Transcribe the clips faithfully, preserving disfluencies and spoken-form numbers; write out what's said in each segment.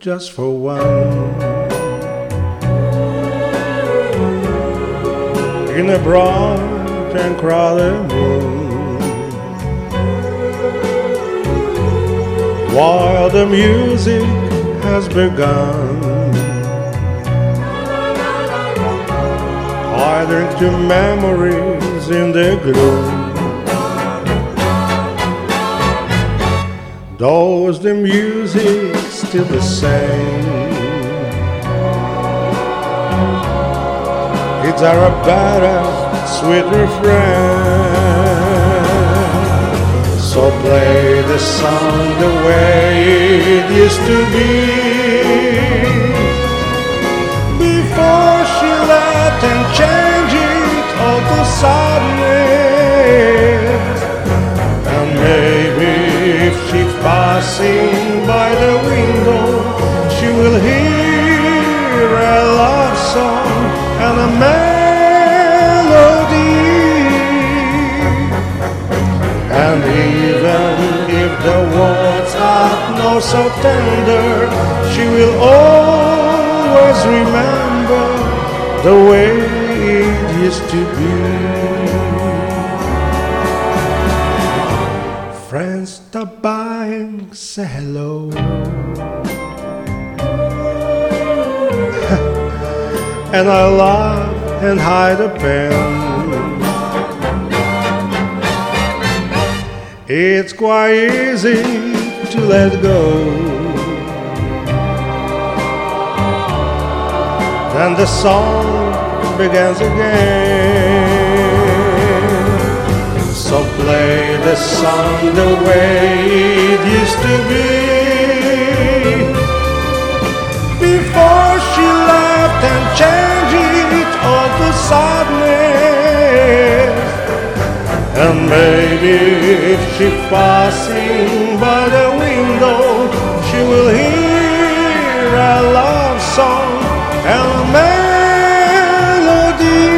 just for one. In a broad and crowded room, while the music has begun, I drink to memories in the gloom. Though the music's still the same, it's our better, sweet refrain. So play the song the way it used to be, before she left and changed it all to sadness. And maybe if she's passing by the window, she will hear a love song and a melody. And even if the words are not so tender, she will always remember the way it used to be. Friends stop by and say hello, and I laugh and hide a pen. It's quite easy to let go. Then the song begins again. So play the song the way it used to be, before she left and changed it all to sadness. And maybe if she's passing by the window, she will hear a love song and a melody.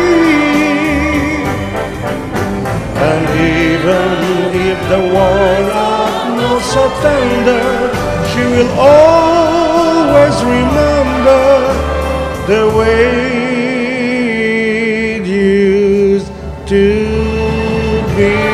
And even if the words are not so tender, she will always remember the way it used to be.